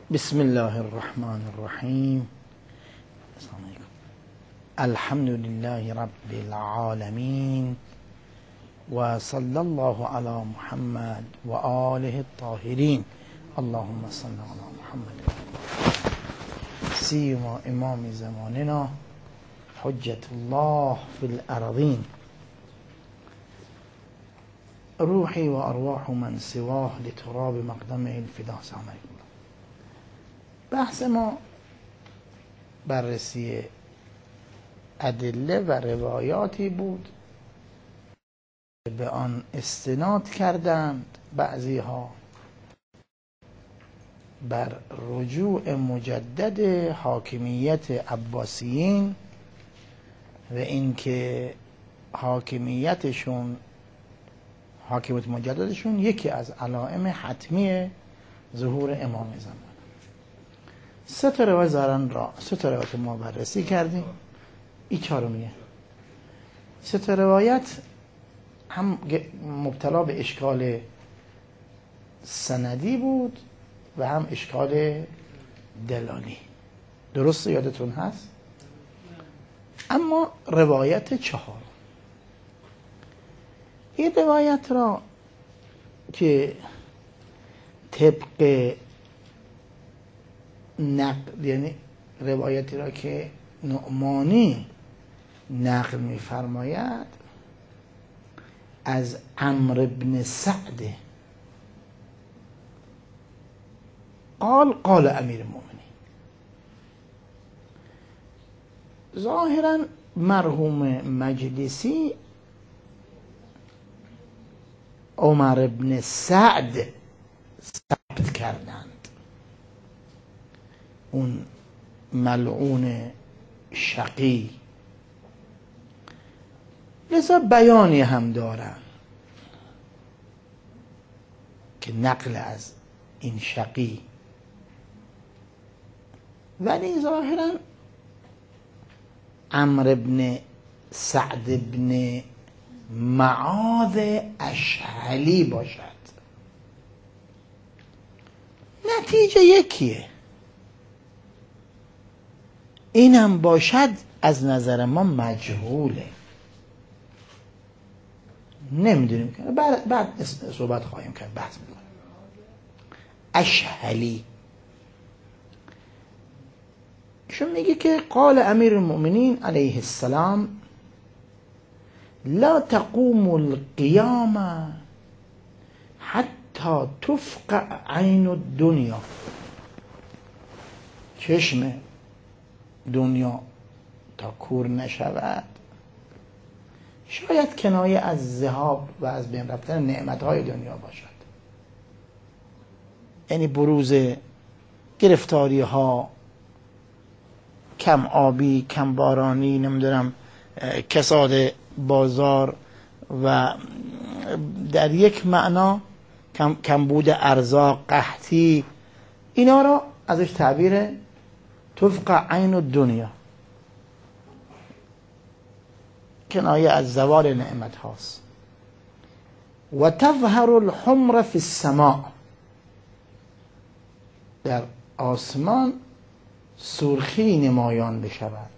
بسم الله الرحمن الرحیم. السلام علیکم. الحمد لله رب العالمین و صلی الله علی محمد و آله الطاهرین. اللهم صل علی محمد. سیما امام زماننا حجت الله فی الارضین، روحی و ارواح من سواه لتراب مقدمه الفدا. السلام علیکم. بحث ما بررسی ادله و روایاتی بود به آن استناد کردند بعضی ها بر رجوع مجدد حاکمیت عباسیین و اینکه حاکمیت مجددشون یکی از علائم حتمی ظهور امام زمان. سه تا روایت ما بررسی کردیم. این چهارمیه. سه تا روایت هم مبتلا به اشکال سندی بود و هم اشکال دلالی. درست یادتون هست؟ اما روایت چهار، این روایت را که طبق نقل، یعنی روایتی را که نعمانی نقل می‌فرماید از عمرو بن سعد قال امیر المؤمنین. ظاهرا مرحوم مجلسی عمر بن سعد ثبت کردند، اون ملعون شقی، لذا بیانی هم دارن که نقل از این شقی، ولی ظاهرا عمرو بن سعد بن معاذ اشهلی باشد. نتیجه یکیه. اینم باشد از نظر ما مجهوله، نمیدونیم که بعد صحبت خواهیم کرد، بحث میکنیم. اشهلی ایشون میگه که قال امیر المؤمنین علیه السلام لا تقوم القیامه حتی تفقع عین الدنیا. چشم دنیا تا کور نشود، شاید کنایه از ذهاب و از بین رفتن نعمتهای دنیا باشد، یعنی بروز گرفتاری ها، کم آبی، کم بارانی، نمیدونم کساد بازار و در یک معنا کمبود ارزاق، قحطی، اینا را ازش تعبیر تفقع عین الدنیا، کنایه از زوال نعمت هاست. و تظهر الحمر فی السماء، در آسمان سرخی نمایان بشود.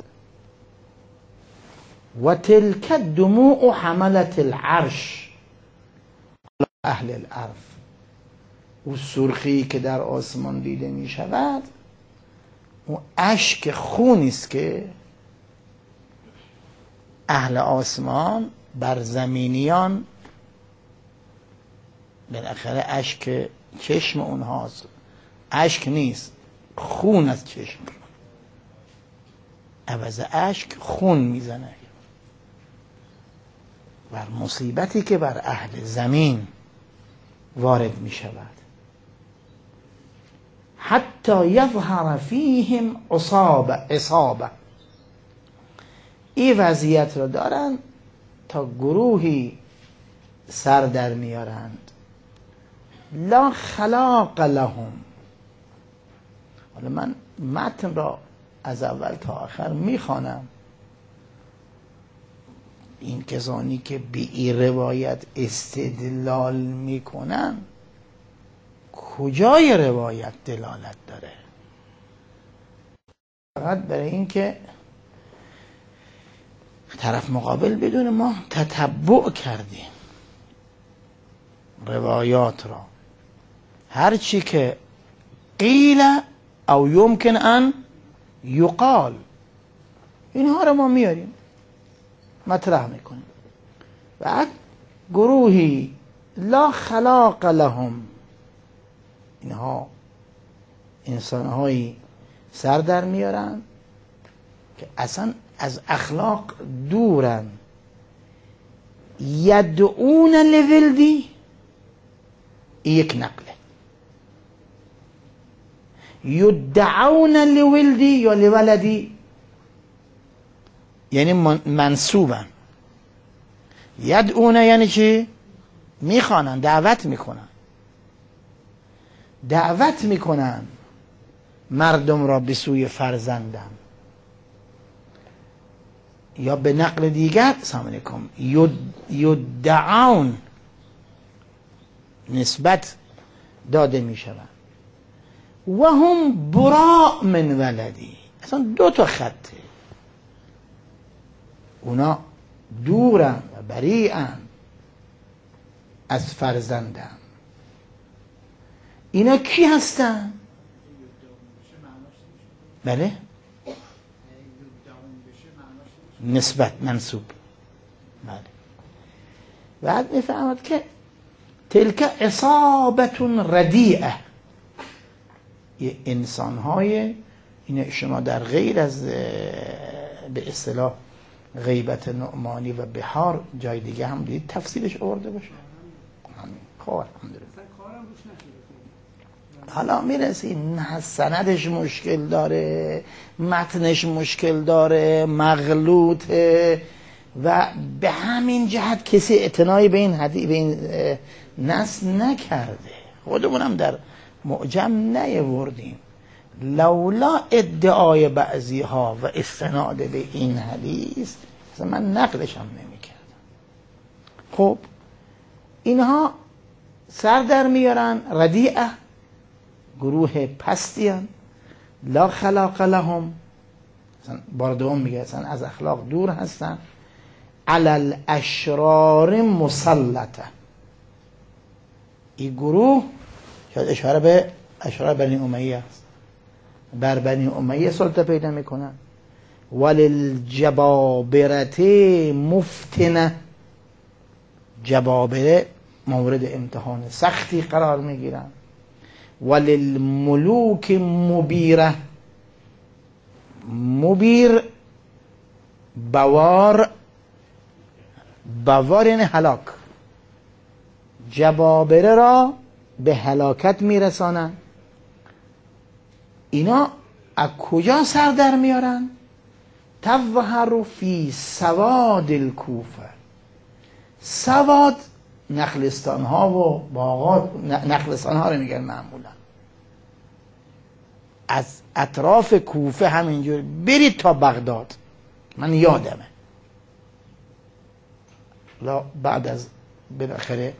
و تلک دموع حملت العرش علی اهل الارض، و سرخی که در آسمان دیده می شود و اشک خونی است که اهل آسمان بر زمینیان، بالاخره اشک چشم اونهاست، اشک نیست، خون از چشم، عوض اشک خون میزنه بر مصیبتی که بر اهل زمین وارد می شود. حتی یظهر فیهم عصابه، این وضعیت رو دارن تا گروهی سر در میارند. لا خلاق لهم. حالا من متن را از اول تا آخر میخوانم. این کسانی که به این روایت استدلال میکنن کجای روایت دلالت داره؟ فقط برای این که طرف مقابل بدون ما تتبع کردیم روایات را، هر چی که قیل او یمکن ان یقال اینها را ما میاریم مطرح میکنیم. بعد گروهی لا خلاق لهم، اینها انسانهایی سر در میارن که اصلا از اخلاق دورن، یدعون لولدی، یک نقله، یدعون لولدی یا لولدی یعنی منصوبن، یدعون یعنی چی؟ میخوانن، دعوت میکنن مردم را به سوی فرزندم. یا به نقل دیگر سلام علیکم یدعون نسبت داده می شود و هم براء من ولدی، اصلا دو تا خطه، اونا دورن و بریئن از فرزندم. اینا کی هستن؟ بله نسبت منصوب. بله بعد میفهمد که تلک اصابت ردیعه، یه انسان های این شما در غیر از به اصطلاح غیبت نعمانی و بحار جای دیگه هم دید تفصیلش آورده باشه. خب الحمدلله حالا میرسیم نه سندش مشکل داره، متنش مشکل داره، مغلوطه و به همین جهت کسی اعتنایی به این حدیث به این نص نکرده. خودمونم در معجم نیاوردیم. لولا ادعای بعضی ها و استناد به این حدیث اصلا من نقلش هم نمیکردم. خب اینها سر در میارن، ردیعه، گروه پستیان، لا خلاق لهم، بار دوم میگه اصلا از اخلاق دور هستن، علی الاشرار مسلطه. این گروه شاید اشاره به اشرار بنی امیه است، بر بنی امیه سلطه پیدا میکنن. وللجبابرت مفتنه، جبابره مورد امتحان سختی قرار میگیرن. وللملوک مبیره، مبیر بوار، بوار یعنی هلاک، جبابره را به هلاکت میرسانن. اینا از کجا سر در میارن؟ تظهر فی سواد الکوفه، سواد نخلستان ها و باغات، نخلستان ها رو میگن معمولا از اطراف کوفه همینجور برید تا بغداد، من یادمه بعد از بالاخره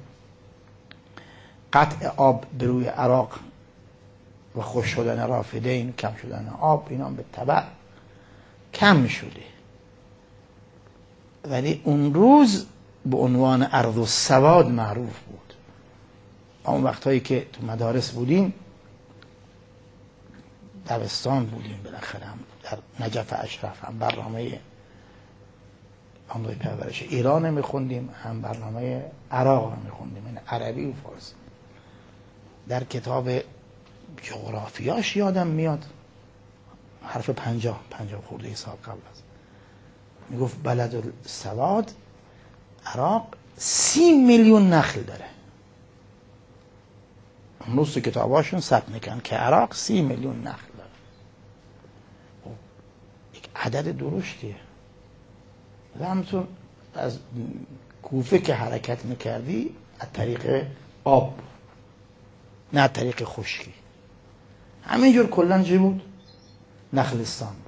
قطع آب در روی عراق و خوش شدن رافدین، کم شدن آب، اینا به تبع کم شده، ولی اون روز به عنوان ارض السواد معروف بود. اون وقتایی که تو مدارس بودیم، دبستان بودیم، بالاخره هم در نجف اشرف هم برنامه آموزش پرورش ایران میخوندیم، هم برنامه عراق رو میخوندیم، این عربی و فارسی. در کتاب جغرافیاش یادم میاد حرف 50 خورده سال قبل است میگفت بلد السواد عراق 30 میلیون نخل داره. اون روز تو کتاباشون ثبت میکنن که عراق 30 میلیون نخل داره. یک عدد درشتیه. و همتون از کوفه که حرکت میکردی از طریق آب، نه از طریق خشکی. همینجور کلن چی بود؟ نخلستان بود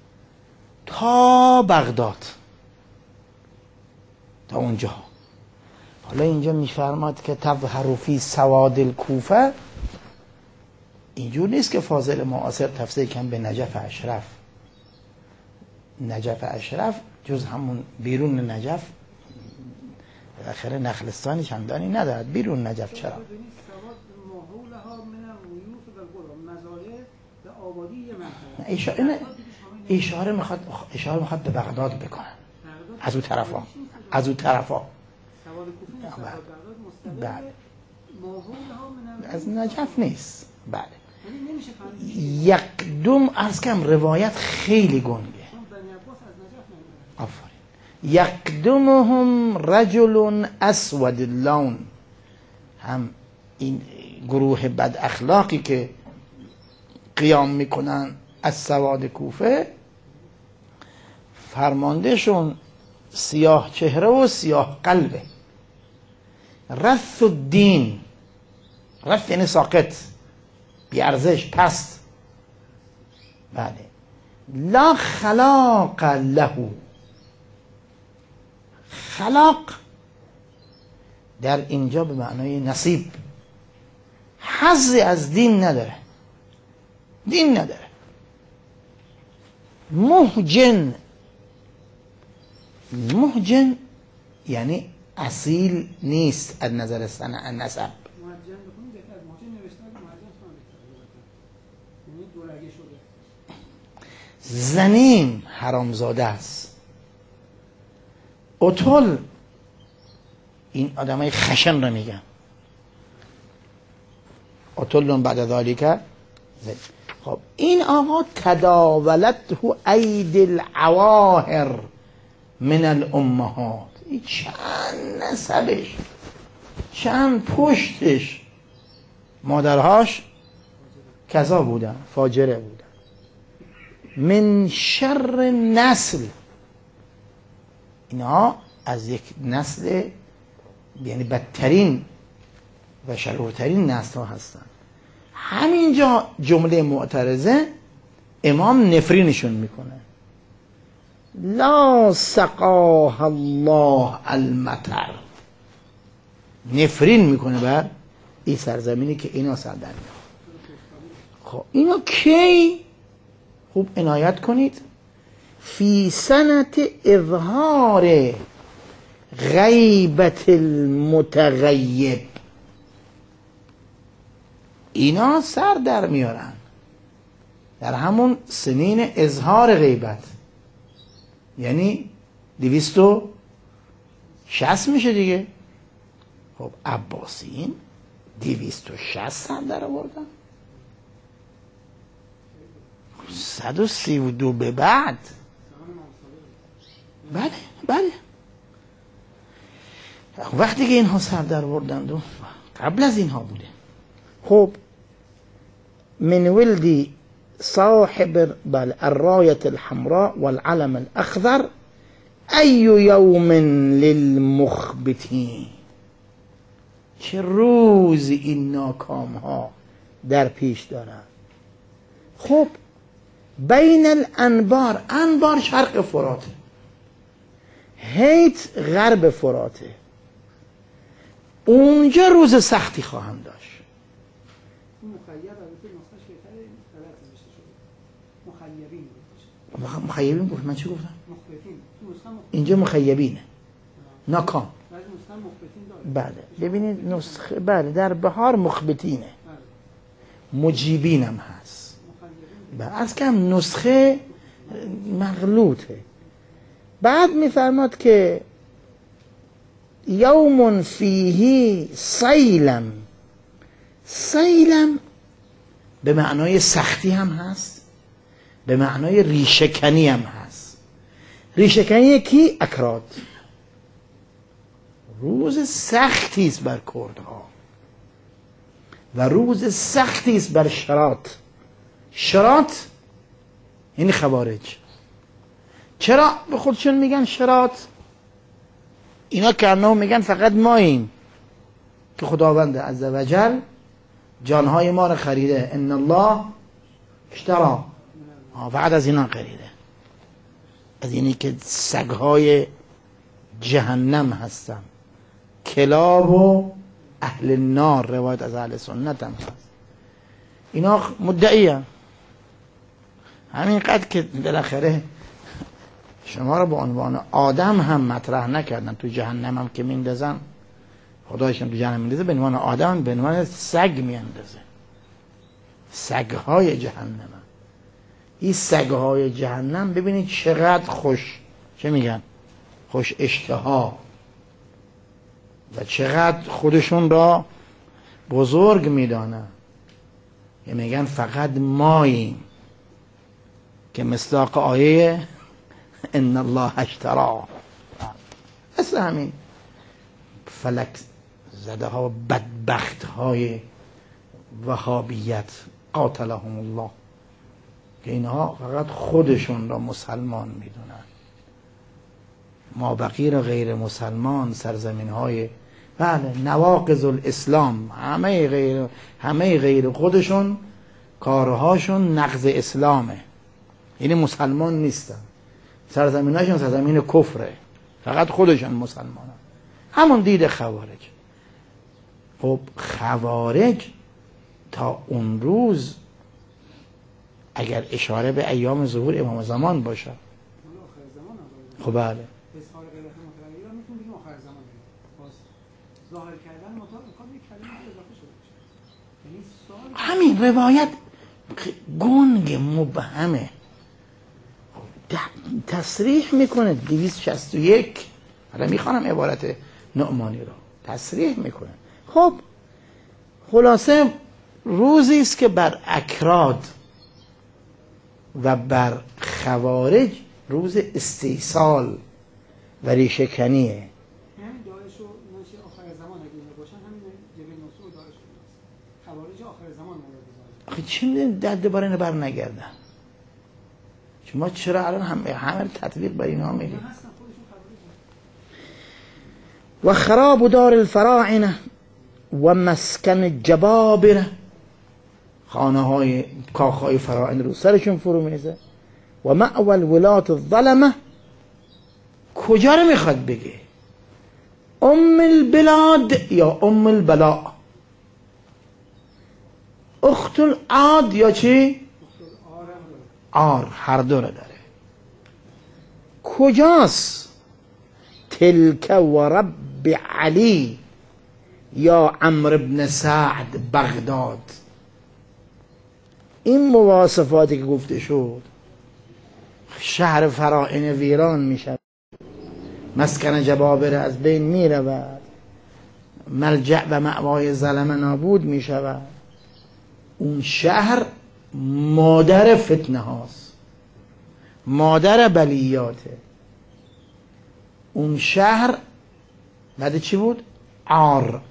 تا بغداد، تا اونجا. حالا اینجا میفرماد که تظهر فی سواد الکوفه، اینجور نیست که فاضل معاصر تفسیر کن به نجف اشرف، نجف اشرف جز همون بیرون نجف بالاخره نخلستانی چندانی ندارد. بیرون نجف چرا؟ اشاره میخواد به بغداد بکنن، از اون طرفا بله از نجف نیست. بله یقدم عرض کم روایت خیلی گنگه. آفرین. یقدمهم رجل اسود اللون، هم این گروه بد اخلاقی که قیام میکنن از سواد کوفه، فرماندهشون سیاه چهره و سیاه قلبه. رث الدین، رث یعنی ساقط، بیارزش، پست. بله. لا خلاق له، خلاق در اینجا به معنای نصیب، حظی از دین نداره، دین نداره. محجن، محجن یعنی اصیل نیست از نظر نسب. زنیم حرامزاده است. اتل این آدمای خشن رو میگن. اتلون بعد ذالک. خب این آقا تداولته اید العواهر من الامهات، این چند نسبش، چند پشتش مادرهاش کذا بودن، فاجره بودن. من شر نسل، اینا از یک نسل یعنی بدترین و شرورترین نسل ها هستن. همینجا جمله معترضه امام نفرینشون میکنه. لا سقاها الله المطر، نفرین میکنه بر این سرزمینی که اینا سر در میاد. خب اینا کی؟ خوب عنایت کنید. فی سنت اظهار غیبت المتغیب، اینا سر در میارن در همون سنین اظهار غیبت، یعنی 260 میشه دیگه. خب عباسیین 260 سر در آوردن، 132 به بعد. بله بله وقتی که اینها سر در آوردند و قبل از اینها بوده. خب من ولدی صاحب بل الراية الحمراء والعلم الأخضر أي يوم للمخبتين، چه روز این ناکام ها در پیش دارن. خب بین الانبار، انبار شرق فراته، هیت غرب فراته، اونجا روز سختی خواهند داشت. مخیبین گفت، من چی گفتم؟ اینجا مخیبینه، ناکام. بله ببینید نسخه، بله در بهار مخبتینه، مجیبین هم هست. بله از کم نسخه مغلوطه. بعد میفرماد که یوم فیه سیلم، سیلم به معنای سختی هم هست، به معنای ریشه‌کنی هم هست. ریشه‌کنی کی؟ اکراد. روز سختی است بر کردها و روز سختی است بر شرات. شرات یعنی خوارج. چرا به خودشون میگن شرات؟ اینا که انهم میگن فقط ماییم که خداوند عزوجل جانهای ما رو خریده. ان الله اشترا، فقط از اینا خریده، از اینی که سگهای جهنم هستن، کلاب و اهل النار. روایت از اهل سنت هم هست. اینا مدعی هم همینقدر که بالاخره شما رو به عنوان آدم هم مطرح نکردن، تو جهنم هم که میندازن، خدایشم تو جهنم میندازه، به عنوان آدم به عنوان سگ میندازه. سگهای جهنم، این سگهای جهنم ببینید چقدر خوش، چه میگن، خوش اشتها و چقدر خودشون را بزرگ میدانن. میگن فقط ماییم، که مصداق آیه ان الله اشترا، مثل همین فلک زده ها بدبخت های وهابیت قاتلهم الله، که اینها فقط خودشون را مسلمان میدونن، ما بقیه را غیر مسلمان، سرزمین های بله نواقض الاسلام، همه غیر خودشون کارهاشون نقض اسلامه، یعنی مسلمان نیستن، سرزمیناشون سرزمین کفره، فقط خودشون مسلمانن. همون دید خوارج. خب خوارج تا اون روز اگر اشاره به ایام ظهور امام زمان باشه، خب بله همین روایت گنگ مبهمه، تصریح میکنه 261. حالا میخوانم عبارت نعمانی رو تصریح میکنه. خب خلاصه روزی است که بر اکراد و بر خوارج روز استیصال و ریشه‌کنیه. همین داعش و نشه آخر زمان اگه باشن، همین جبهه نصره و داعش و خوارج آخر زمان میاد. آخه چی میدونی دوباره اینو بر نگردن؟ شما چرا الان همه تطبیق بر اینها میدید؟ و خراب دار الفراعنه و مسکن جبابره، خانه های کاخهای فراعنه رو سرشون فرو میزه. و مأوى الولات الظلمه، کجا رو میخواد بگه؟ ام البلاد یا ام البلاء، اخت العاد یا چی؟ آر، هر دو رو داره. کجاست؟ تلک و رب علی یا عمرو بن سعد بغداد. این مواصفاتی که گفته شد، شهر فراعنه ویران میشه، مسکن جبابره از بین میرود، ملجأ و مأوای ظلمه نابود میشود. اون شهر مادر فتنه هاست، مادر بلیاته. اون شهر بعد چی بود؟ عار،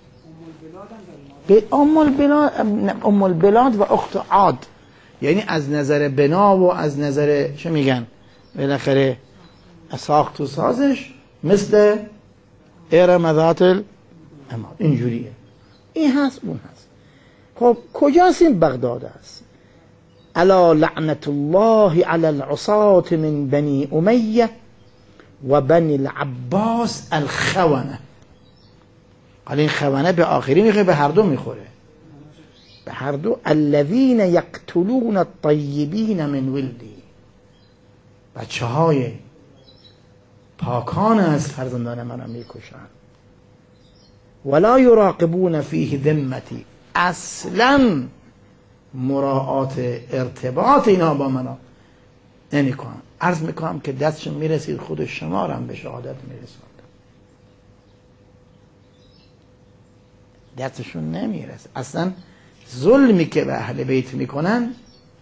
ام البلاد و اخت عاد، یعنی از نظر بنا و از نظر چه میگن بالاخره ساخت و سازش مثل ارم ذات العماد، اینجوریه. این هست اون هست. خب کجاست این؟ بغداد است. الا لعنت الله علی العصاة من بنی امیه و بنی العباس الخونه. حالا این خونه به آخری میخوره، به هر دو میخوره، به هر دو. الذین یقتلون الطیبین من ولدی، بچه های پاکان از فرزندان من هم میکشن. ولا یراقبون فیه ذمتی، اصلا مراعات ارتباط اینا با من نمی کنم. عرض میکنم که دستشون میرسید خود شما رو هم به شهادت میرسوند، دستشون نمیرسه. اصلا ظلمی که به اهل بیت میکنن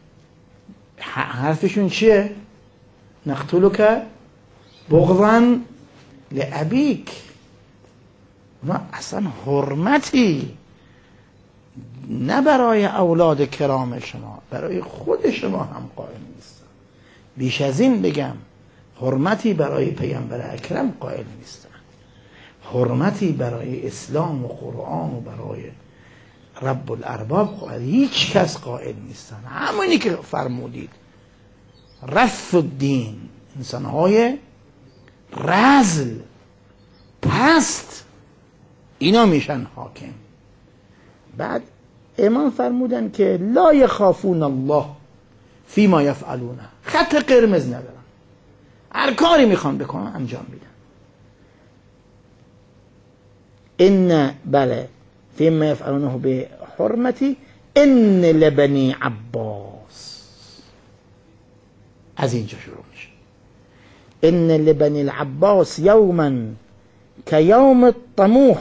حرفشون چیه؟ نقتلک بغضا لابیک. ما اصلا حرمتی نه برای اولاد کرام شما، برای خود شما هم قائل نیستن. بیش از این بگم، حرمتی برای پیامبر اکرم قائل نیستن، حرمتی برای اسلام و قرآن و برای رب الارباب قائل هیچ کس قائل نیستن. همونی که فرمودید رث الدین، انسانهای رذل پست، اینا میشن حاکم. بعد امام فرمودن که لا یخافون الله فیما یفعلون، خط قرمز ندارن. هر کاری میخوان بکنن انجام میدن. ان بله فیما یفعلونه به حرمتی ان لبنی عباس، از اینجا شروع میشه. ان لبنی العباس یوما کیوم الطموح،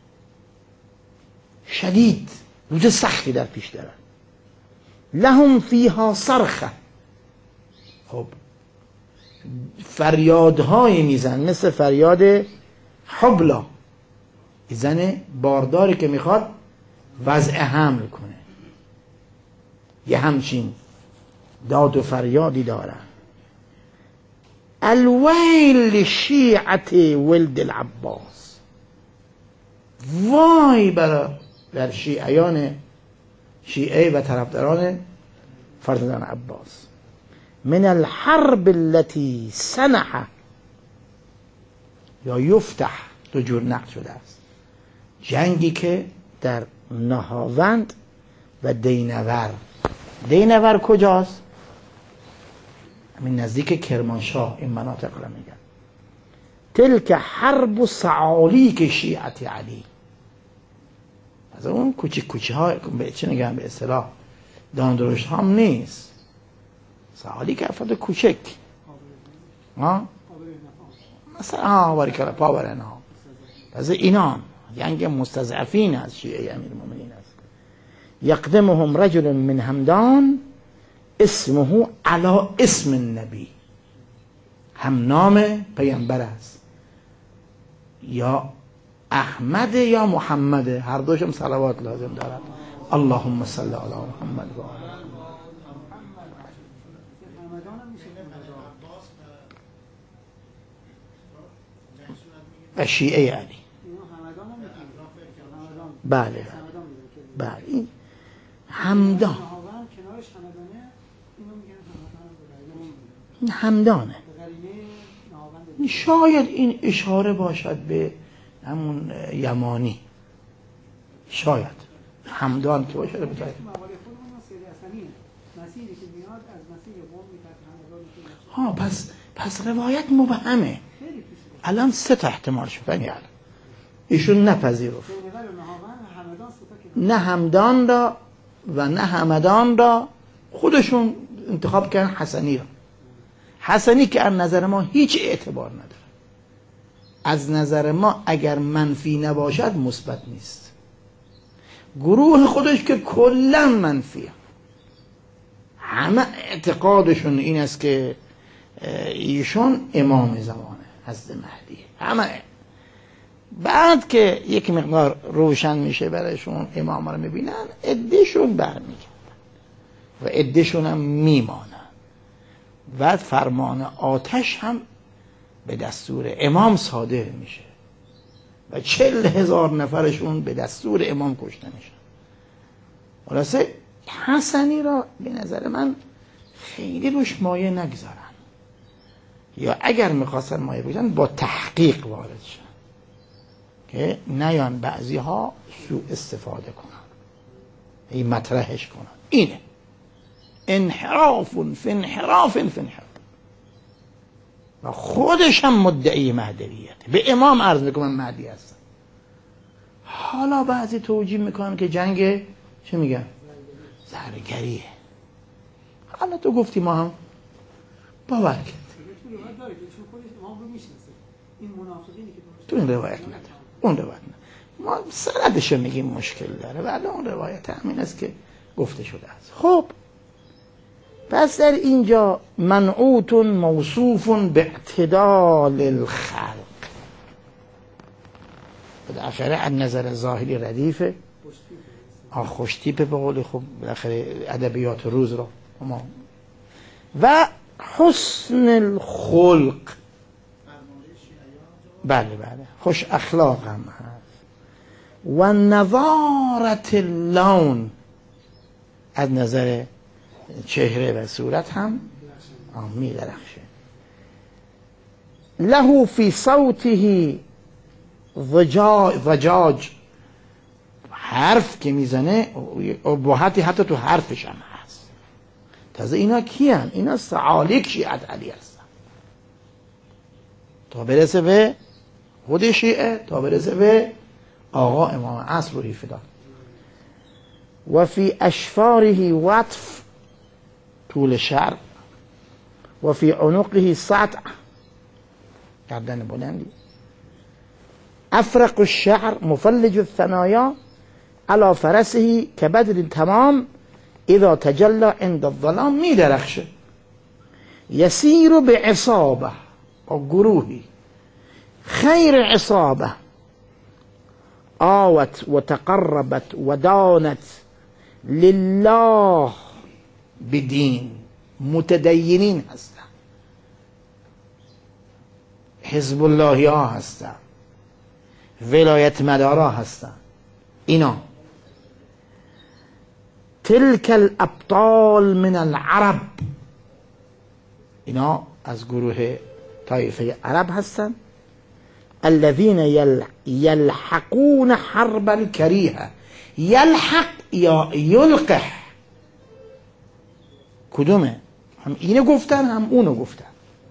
شدید، روز سختی در پیش دارن. لهم فیها صرخه، خب فریادهایی میزن مثل فریاد حبلا، زن بارداری که میخواد وضع حمل کنه، یه همچین داد و فریادی دارن. الویل شیعت ولد العباس، وای بر شیعیان، شیعه و طرفداران فرزندان عباس. من الحرب التي سنح یا یفتح، دو جور نقد شده است، جنگی که در نهاوند و دینور. دینور کجاست؟ همین نزدیک کرمانشاه، این مناطق را میگن. تلک حرب صعالیک شیعت علی، از اون کوچیک کوچه ها، چه نگم به اصطلاح داندرشت هم نیست، صعالیک افراد کوچک، مثلا باریکلا پاورن ها، از اینان جنگ مستضعفین از شیعه امیرالمومنین است. یقدمهم رجل من همدان اسمه علی اسم النبی، هم نام پیامبر است، یا احمد یا محمد، هر دوشم صلوات لازم دارد. اللهم صل علی محمد و آل و شیعه علی. بله بله، این همدان، این همدانه. شاید این اشاره باشد به همون یمانی، شاید همدان که باشه. ها پس روایت مبهمه. الان سه تا احتمال شدن، یعنی ایشون نپذیرفت، نه همدان را و نه همدان را، خودشون انتخاب کردن حسنی را. حسنی که از نظر ما هیچ اعتبار نداره، از نظر ما اگر منفی نباشد مثبت نیست. گروه خودش که کلا منفیه، همه اعتقادشون این است که ایشون امام زمانه، حضرت مهدی. همه بعد که یک مقدار روشن میشه برایشون، امام رو میبینن، عدهشون برمیگردن و عدهشون هم میمانن. و فرمان آتش هم به دستور امام صادر میشه و 40,000 نفرشون به دستور امام کشته میشن. خلاصه حسنی را به نظر من خیلی روش مایه نگذارن، یا اگر میخواستن مایه بگذارن با تحقیق وارد شن که نیان بعضی ها سوء استفاده کنن، این مطرحش کنن. اینه انحراف فی انحراف فی انحراف. و خودش هم مدعی مهدویت، به امام عرض میکنه من مهدی هستم. حالا بعضی توجیه میکنن که جنگ چه میگن؟ زهرگریه. حالا تو گفتی ما هم باور کرد. تو این روایت نداره، اون روایت نداره. ما سندشو میگیم مشکل داره، ولی اون روایت همین است که گفته شده است. خب پس در اینجا منعوت موصوف به اعتدال الخلق، بالاخره از نظر ظاهری ردیفه، خوشتیپه به قول خوب بالاخره ادبیات روز رو ما، و حسن الخلق، بله بله، خوش اخلاق هم هست، و نضارت اللون، از نظر چهره و صورت هم می درخشه. له فی صوته ضجاج، حرف که میزنه ابهاتی حتی تو حرفش هم هست. تازه اینا کیان؟ اینا سعالیک شیعت علی هستن. تا برسه به خود شیعه، تا برسه به آقا امام عصر روحی فدا. و فی اشفاره وطف طول شعر و فی عنقه سطع گردن بلندی. افرق الشعر مفلج الثنایا على فرسه كبدر تمام اذا تجلى عند الظلام. می درخشه. یسیر بعصابه و گروهی خیر عصابه آوت و تقربت و دانت لله بدین، متدینین هستن، حزب اللهی ها هستن، ولایت مدارا هستن. اینا تلك الابطال من العرب، اینا از گروه طایفه عرب هستن. الذين يلحقون حرب الكريهه. يلحق یا یلقح، کدومه؟ هم اینو گفتن هم اونو گفتن.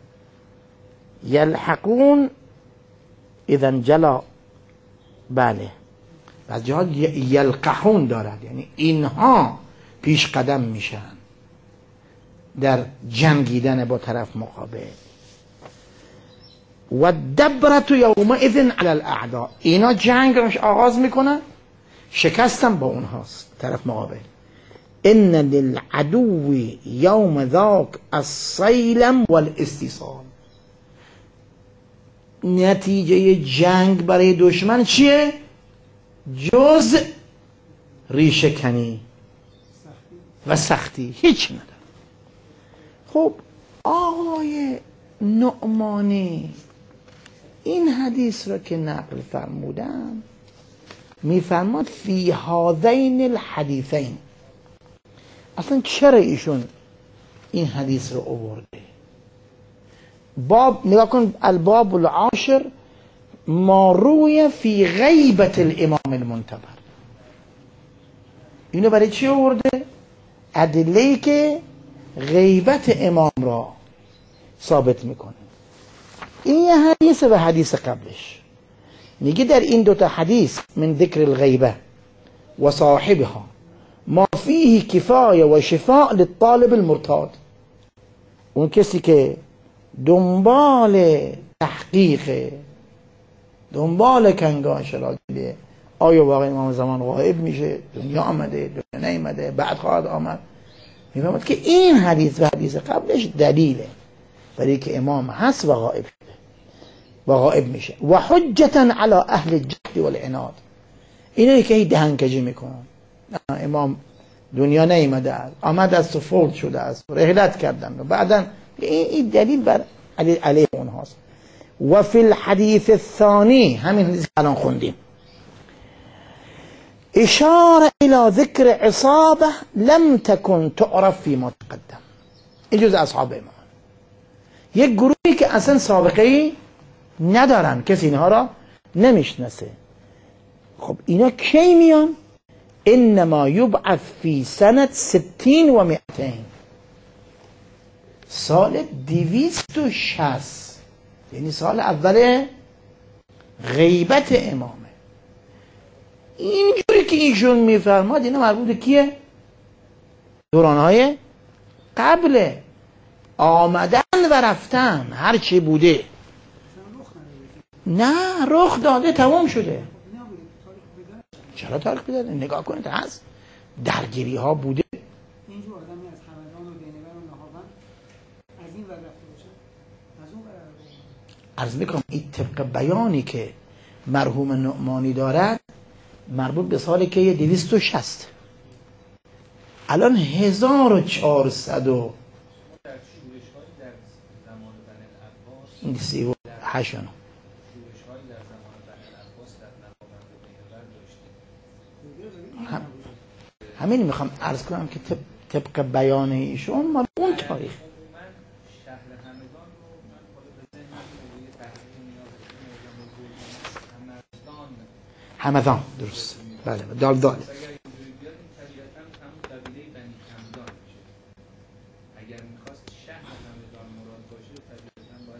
یلحقون اذا جلا، بله، از جهات یلقحون دارد، یعنی اینها پیش قدم میشن در جنگیدن با طرف مقابل. و دبرت یومئذ علی الاعداء، اینا جنگ روش آغاز میکنن، شکستم با اونهاست طرف مقابل. ان للعدو یوم ذاک الصیلم والاستیصال. نتیجه جنگ برای دشمن چیه؟ جز ریشه کنی و سختی، هیچ نداره. خب آقای نعمانی این حدیث را که نقل فرمودن، میفرماد فی هذین الحدیثین. اصلا چرا ایشون این حدیث رو آورده؟ باب نگاه کن، الباب العاشر ما روی فی غیبت الامام المنتظر. اینو برای چی آورده؟ ادله‌ای که غیبت امام را ثابت میکنه. این یه حدیث و حدیث قبلش میگه در این دوتا حدیث من ذکر الغیبه و صاحبها ما فیه کفایه و شفاء للطالب المرتاد. اون کسی که دنبال تحقیق، دنبال کنگاش را دیده، آیا واقعا امام زمان غائب میشه، دنیا آمده، دنیا نیامده، بعد خواهد آمد، میفهمد که این حدیث و حدیث قبلش دلیله برای که امام هست و غائب شده و غائب میشه. و حجتا علی اهل الجهل والعناد. اینا که دهنکجی میکنن، امام دنیا نیامده، آمد از فوت شده است، رحلت کردن و بعدا این دلیل بر علیه اونهاست. و فی الحدیث الثانی، همین حدیث الان خوندیم، اشاره الى ذکر عصابه لم تکن تعرف فيما تقدم. این جز اصحاب امام، یک گروهی که اصلا سابقه ای ندارن، کسی اینها را نمیشناسه. خب اینا کی میان؟ انما یبعث فی سنة 60 و 200، سال 260، یعنی سال اول غیبت امامه. اینجوری که ایشون میفرماد اینا مربوط کیه؟ دورانهای قبله، آمدن و رفتن، هر چی بوده. نه رخ داده، تمام شده. چرا تاریخ بدن؟ نگاه کنید هست، درگیری ها بوده. اینجور آدمی از همدان و دینور و نهاوند از این ور رفته باشه، از اون ور عرض میکنم این طبق بیانی که مرحوم نعمانی دارد مربوط به سالی که 260، الان 1400 و این 38 همین میخوام عرض کنم که طبق بیان ایشون ما اون تاریخ همدان، درست، بله، دال دال.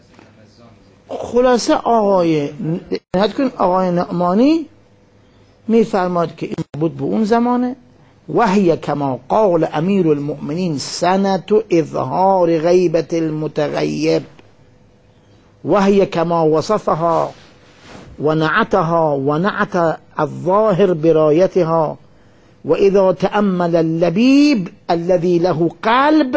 خلاصه آقای نعمانی میفرماد که این مربوط به اون زمانه. وهی کما قال امیر المؤمنین سنة اظهار غیبت المتغیب وهی کما وصفها ونعتها ونعت الظاهر برایتها وإذا تأمل اللبيب الذي له قلب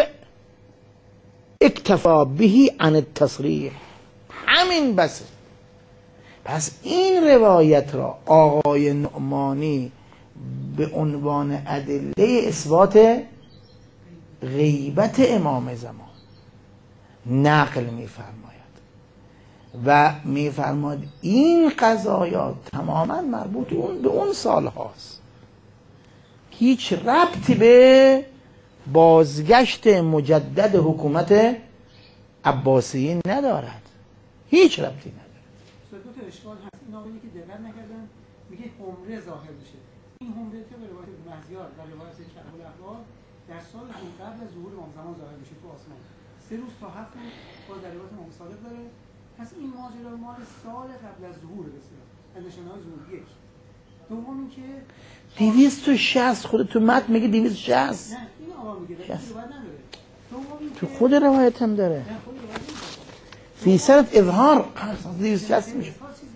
اکتفا به عن التصریح. همین بسه. پس این روایت را آقای نعمانی به عنوان ادله اثبات غیبت امام زمان نقل می‌فرماید و می‌فرماید این قضایا تماما مربوط به اون سال هاست، هیچ ربطی به بازگشت مجدد حکومت عباسیین ندارد، هیچ ربطی نداره. دو تا اشکال هست. این آقایی که دقت نکردن میگه حمره ظاهر میشه. این حمره که به روایت مهیار و روایت کتاب الاخبار در سال قبل از ظهور امام زمان ظاهر میشه تو آسمان. 3 روز تا 7 روز باز در روایت امام صادق داره. پس این ماجرا مال سال قبل از ظهور به اصطلاح. از نشانه‌های ظهور. یک. دوم اینکه 260 خود تو متن میگه 260. نه این آقا میگه روایت نداره. دوم اینکه تو خود روایت هم داره. فی سنة اظهار 260 میشه.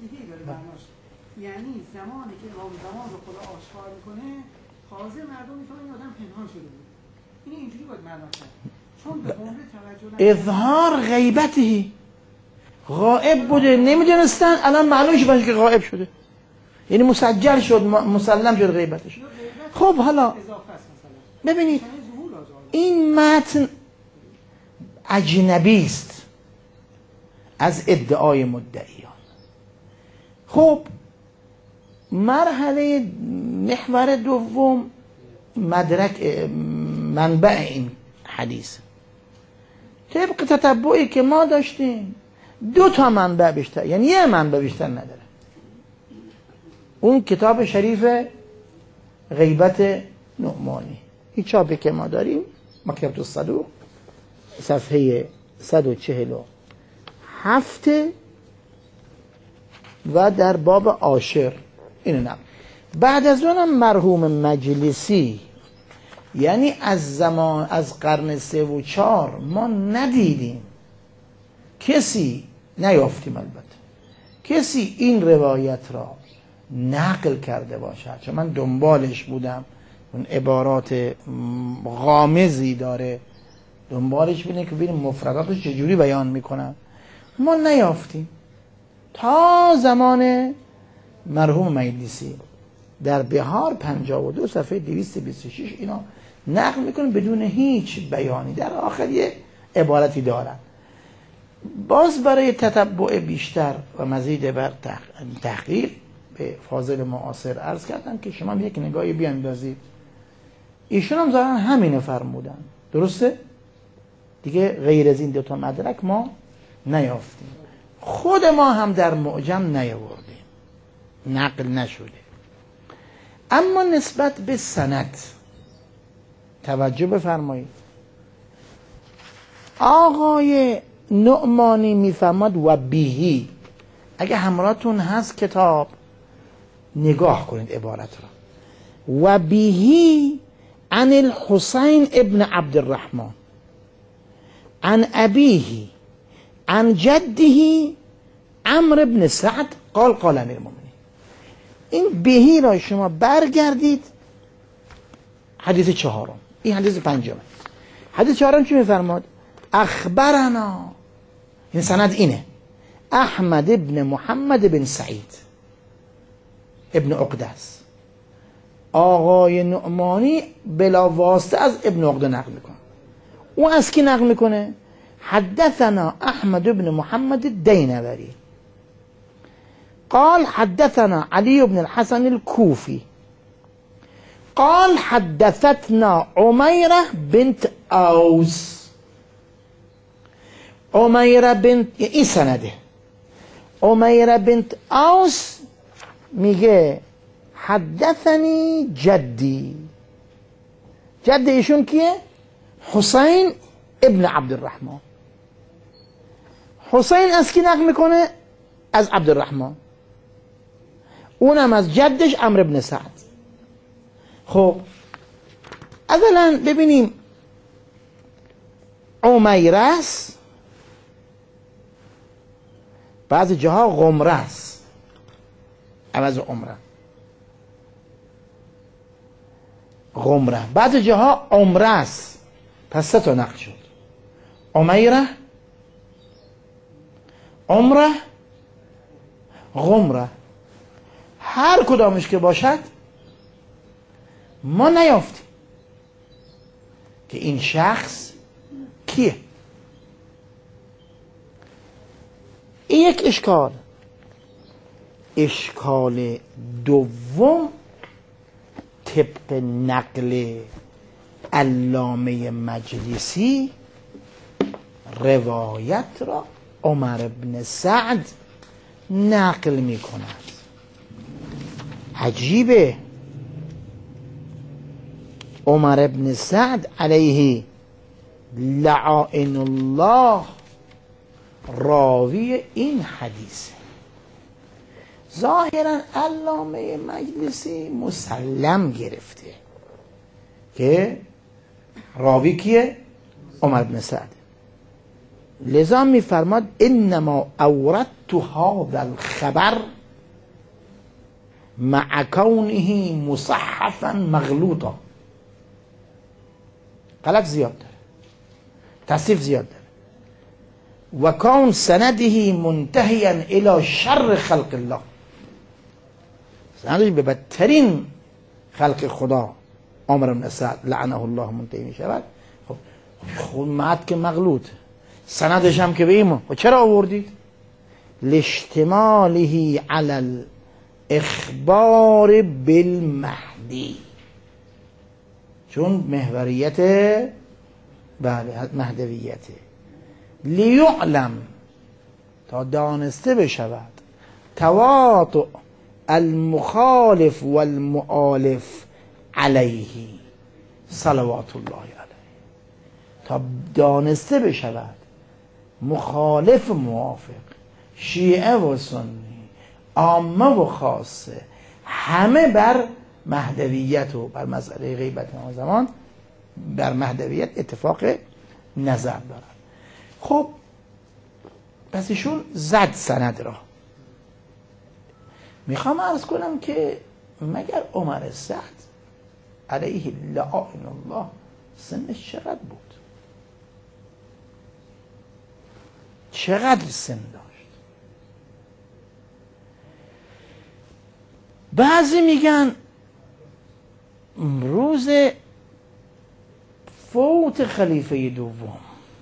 یعنی زمانی که امام زمان رو خدا آشکار میکنه حاضر مردم میفهمن این آدم پنهان شده بود. این اینجوری باید معنی کنه. چون به عمر توجه نکنه اظهار غیبتی، غائب بوده نمیدونستن، الان معلوم شد که غائب شده، یعنی مسجل شد، مسلم شد غیبتش. خب حالا ببینید این متن اجنبی است از ادعای مدعیان. خب مرحله محور دوم مدرک منبع این حدیث طبق تتبعی که ما داشتیم 2 تا منبع بیشتر، یعنی یه منبع بیشتر نداره. اون کتاب شریف غیبت نعمانی، این چاپی که ما داریم مکتبة الصدوق صفحه 147 و در باب عاشر اینو نقل. بعد از اونم مرحوم مجلسی، یعنی از قرن 3 و 4 ما ندیدیم کسی، نیافتیم البته کسی این روایت را نقل کرده باشد. چون من دنبالش بودم، اون عبارات غامضی داره، دنبالش بینه که ببینیم مفرداتش چجوری بیان میکنن، ما نیافتیم تا زمان مرحوم مجلسی در بهار 52 صفحه 226 اینا نقل میکنه بدون هیچ بیانی، در آخر یه عبارتی دارن. باز برای تتبع بیشتر و مزید بر تحقیق به فاضل معاصر عرض کردم که شما یک نگاهی بیاندازید، ایشون هم ظاهرا همینو فرمودن، درسته؟ دیگه غیر از این 2 تا مدرک ما نیافتیم، خود ما هم در معجم نیاوردیم، نقل نشده. اما نسبت به سند توجه بفرمایید، آقای نعمانی میفرماد و بیهی، اگه همراهتون هست کتاب نگاه کنید عبارت را، و بیهی عن الحسین ابن عبد الرحمن عن ابیه عن جده عمرو بن سعد قال قال امیر المؤمنین. این بهی را شما برگردید حدیث 4، این حدیث 5. حدیث 4 چی میفرماد؟ اخبرنا، این سند اینه، احمد ابن محمد بن سعید ابن عقدس. آقای نعمانی بلا واسطه از ابن عقده نقل میکنه. او از کی نقل میکنه؟ حدثنا احمد ابن محمد الدینوری قال حدثنا علي بن الحسن الكوفي قال حدثتنا عميرة بنت اوس. عميرة بنت، این سنده، عميرة بنت اوس میگه حدثني جدي. جد ایشون کیه؟ حسین ابن عبد الرحمن. حسین از کی نقل میکنه؟ از عبدالرحمن، اونم از جدش عمرو بن سعد. خب اولا ببینیم عمیرس، بعضی جاها غمرس عوض عمره، غمره، بعضی جاها عمرس. پس 3 تا نقل شد: عمیره، عمره، غمره. هر کدامش که باشد ما نیافتیم که این شخص کیه. این یک اشکال. اشکال دوم، طبق نقل علامه مجلسی، روایت را عمر بن سعد نقل می کند. عجیبه، عمر بن سعد علیه لعائن الله راوی این حدیثه. ظاهرا علامه مجلسی مسلم گرفته که راوی کیه؟ عمر بن سعد. لذا میفرماد انما اوردت هذا الخبر مع کونه مصحفا مغلوطا. غلط زیاد داره، تصحیف زیاد داره. و کان سنده منتهیا الى شر خلق الله، سندش به بدترین خلق خدا عمر بن سعد لعنه الله منتهی می شود. خب مد که مغلوط، سندش هم که به ایمان. و چرا آوردید؟ لاشتماله علی الاخبار بالمهدی، چون محوریت مهدویته. لیعلم، تا دانسته بشود، تواطؤ المخالف والمؤالف علیه صلوات الله علیه، تا دانسته بشود مخالف و موافق، شیعه و سنی، عامه و خاصه، همه بر مهدویت و بر مسئله غیبت امام زمان، بر مهدویت اتفاق نظر دارن. خب پس ایشون زد سند را. میخوام عرض کنم که مگر عمر سعد علیه لعائن الله سنش چقدر بود؟ چقدر سن داشت؟ بعضی میگن روز فوت خلیفه دوم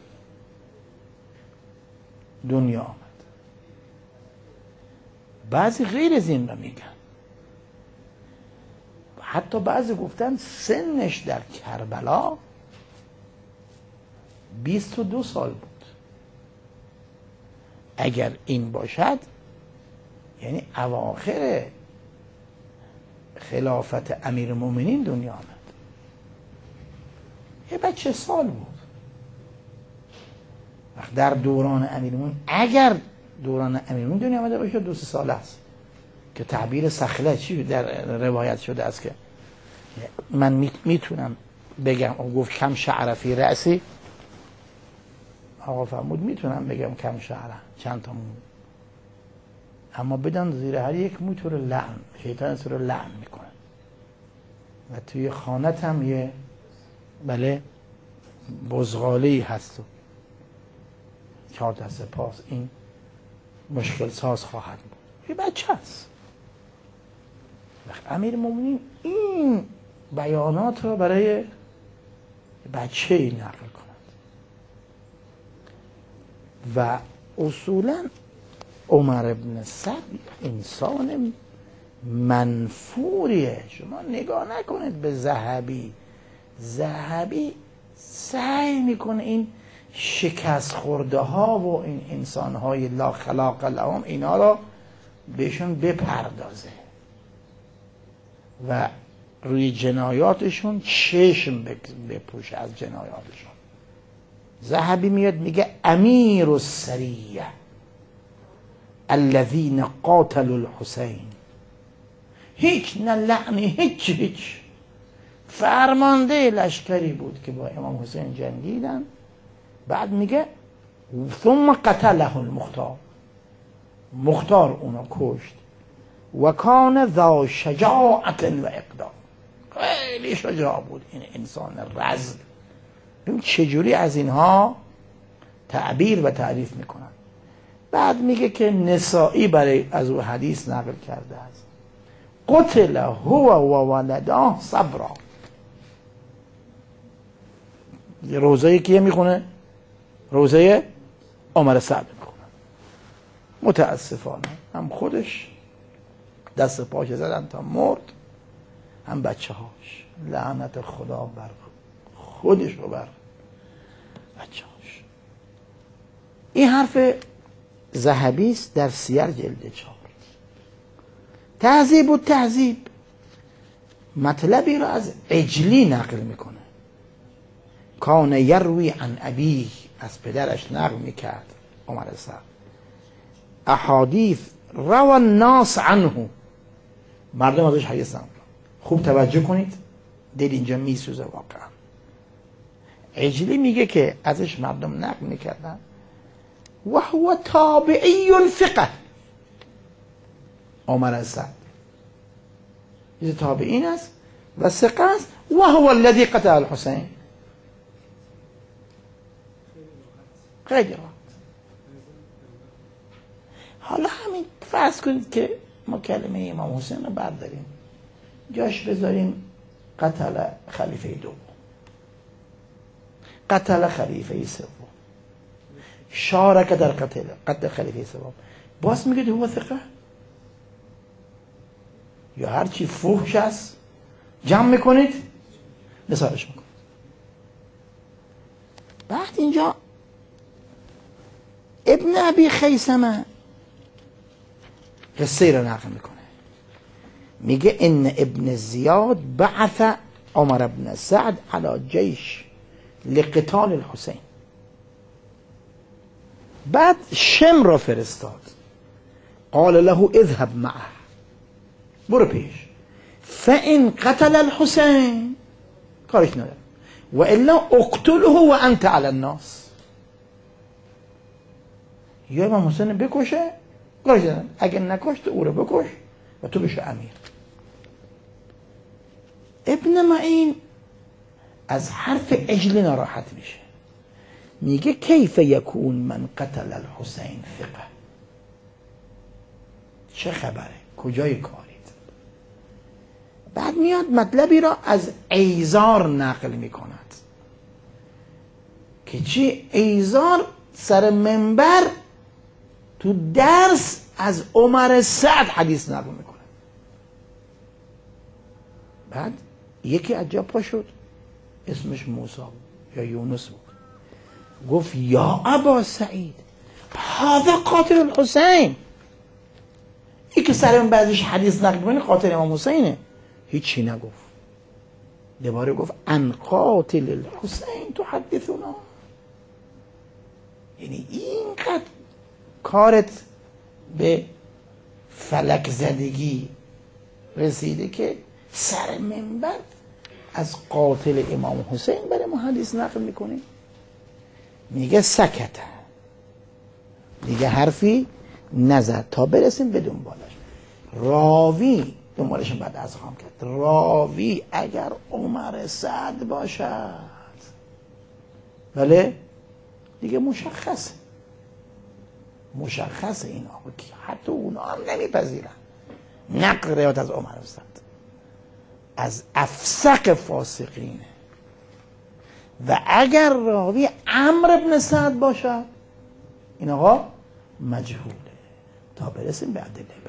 دنیا آمد. بعضی غیر از این را میگن. حتی بعضی گفتن سنش در کربلا 22 سال بود. اگر این باشد یعنی اواخر خلافت امیرالمومنین دنیا آمد. یه بچه سال بود. در دوران امیرالمومنین، اگر دوران امیرالمومنین دنیا آمده باشه 2 سال است که تعبیر سخله چی در روایت شده است که من میتونم بگم، او گفت کم شعر فی رأسی، آقا فرمود میتونم بگم کم شعره، چند تا مو، اما بدن زیر هر یک مو تو رو لعن، شیطان تو رو لعن میکنه. و توی خانت هم یه بله بزغالی هست و 4 دست پاس، این مشکل ساز خواهد بود. یه بچه هست. امیرالمومنین این بیانات را برای بچه ای نقل کند و اصولا عمر بن سعد انسان منفوریه. شما نگاه نکنید به ذهبی. ذهبی سعی میکنه این شکست خورده ها و این انسان های لا خلاق لهم اینا را بهشون بپردازه و روی جنایاتشون چشم بپوشه از جنایاتشون. ذهبی میاد میگه امیر السریه الذین قاتلوا الحسین. هیچ نه لعنی، هیچ فرمانده لشکری بود که با امام حسین جنگیدن. بعد میگه ثم قتله المختار، مختار اونو کشت. و کان ذا شجاعت و اقدام، خیلی شجاع بود این انسان رزم. ببین چجوری از اینها تعبیر و تعریف میکنن. بعد میگه که نسائی برای از او حدیث نقل کرده است قتل هو و ولداه صبرا. روزه کیه میخونه؟ روزه عمر سعد میخونه. متاسفانه هم خودش دست پاش زدن تا مرد، هم بچه هاش. لعنت خدا بر خودش و بر بچه هاش. این حرف ذهبی است در سیر جلد 4. تهذیب و تهذیب مطلبی را از عجلی نقل میکنه. کان یروی عن ابیه، از پدرش نقل میکرد عمر سعد. احادیث روى الناس عنه، مردم ازش حدیث نقل. خوب توجه کنید، دل اینجا میسوزه واقعا. عجلی میگه که ازش مردم نقل میکردن و هو تابعی فقه. عمر سعد یه تابعین است و ثقه است. و هو الذی قتل الحسین. خیلی راحت. حالا همین فرض کنید که ما کلمه امام حسین رو برداریم، جاش بذاریم قتل خلیفه دوم، قتل خلیفه سوم، شارک در قتل خلیفه سوم، باز میگه هو ثقه؟ یا هرچی فحش است جمع میکنید نثارش میکنید. بعد اینجا ابن ابی خیثمه قصه را نقل میکنه، میگه ان ابن زیاد بعث عمر بن سعد على جیش لقتال الحسین. بعد شم را فرستاد، قال له اذهب معه، برو پیش، فان قتل الحسین کارش نداره و الا اقتله و انت علی الناس. یا امام حسین بکشه کارش نداره، اگه نکشت او رو بکش و تو بشه امیر. ابن معین از حرف عجل ناراحت میشه، میگه کیف یکون من قتل الحسین ثقه؟ چه خبره؟ کجای کارید؟ بعد میاد مطلبی را از ایزار نقل میکند که چی؟ ایزار سر منبر تو درس از عمر سعد حدیث نقل میکنه. بعد یکی از جا پا شد، اسمش موسی بود یا یونس بود، گفت یا ابا سعید هذا قاتل الحسین. این که سر من بعضیش حدیث نقل میکنه قاتل امام حسینه. هیچی نگفت، دوباره گفت ان قاتل الحسین تحدثنا. یعنی اینقدر کارت به فلک زدگی رسیده که سر منبر از قاتل امام حسین برای ما حدیث نقل میکنه. میگه سکته، دیگه حرفی نزد تا برسیم به دنبالش. راوی دنبالش بعد از خواهم کرد. راوی اگر عمر سعد باشد بله دیگه مشخصه اینا که حتی اونا هم نمیپذیرن نقل روایت از عمر سعد، از افسق فاسقینه. و اگر راوی عمرو بن سعد باشد این آقا مجهوله تا برسیم به ادله.